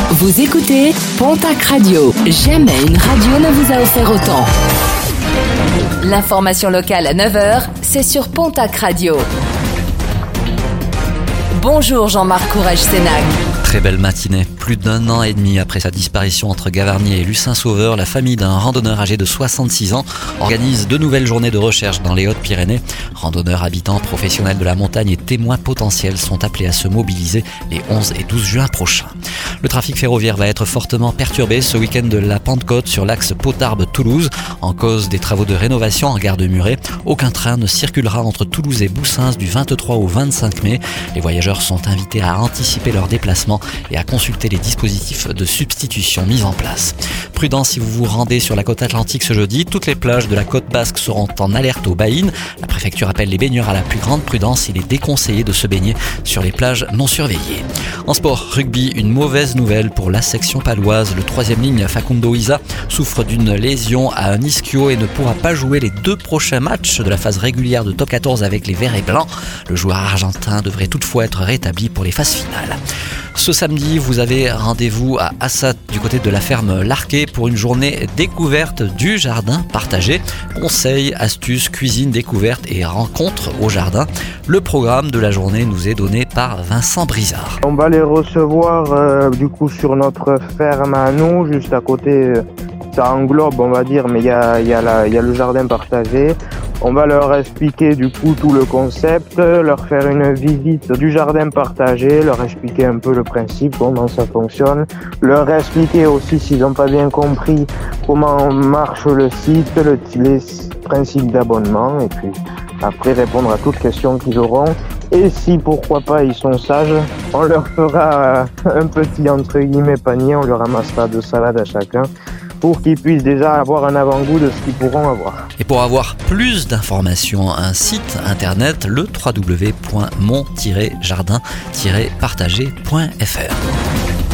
Vous écoutez Pontac Radio. Jamais une radio ne vous a offert autant. L'information locale à 9h, c'est sur Pontac Radio. Bonjour Jean-Marc Courage-Sénac. Très belle matinée. Plus d'1 an et demi après sa disparition entre Gavarnie et Lucin-Sauveur, la famille d'un randonneur âgé de 66 ans organise de nouvelles journées de recherche dans les Hautes-Pyrénées. Randonneurs, habitants, professionnels de la montagne et témoins potentiels sont appelés à se mobiliser les 11 et 12 juin prochains. Le trafic ferroviaire va être fortement perturbé ce week-end de la Pentecôte sur l'axe Potarbes-Toulouse. En cause des travaux de rénovation en gare de Muret, aucun train ne circulera entre Toulouse et Boussins du 23 au 25 mai. Les voyageurs sont invités à anticiper leur déplacement et à consulter les dispositifs de substitution mis en place. Prudence si vous vous rendez sur la côte atlantique ce jeudi. Toutes les plages de la côte basque seront en alerte aux baïnes. La préfecture appelle les baigneurs à la plus grande prudence. Il est déconseillé de se baigner sur les plages non surveillées. En sport, rugby, une mauvaise nouvelle pour la section paloise. Le 3e ligne Facundo Isa souffre d'une lésion à un ischio et ne pourra pas jouer les 2 prochains matchs de la phase régulière de top 14 avec les Verts et Blancs. Le joueur argentin devrait toutefois être rétabli pour les phases finales. Ce samedi, vous avez rendez-vous à Assat du côté de la ferme Larquet pour une journée découverte du jardin partagé. Conseils, astuces, cuisine, découverte et rencontres au jardin. Le programme de la journée nous est donné par Vincent Brizard. On va les recevoir sur notre ferme à nous, juste à côté. Ça englobe, on va dire, mais il y a le jardin partagé. On va leur expliquer tout le concept, leur faire une visite du jardin partagé, leur expliquer un peu le principe, comment ça fonctionne, leur expliquer aussi, s'ils n'ont pas bien compris, comment marche le site, les principes d'abonnement, et puis après répondre à toutes questions qu'ils auront. Et si, pourquoi pas, ils sont sages, on leur fera un petit, entre guillemets, panier, on leur ramassera 2 salades à chacun, pour qu'ils puissent déjà avoir un avant-goût de ce qu'ils pourront avoir. Et pour avoir plus d'informations, un site internet, le www.mon-jardin-partagé.fr.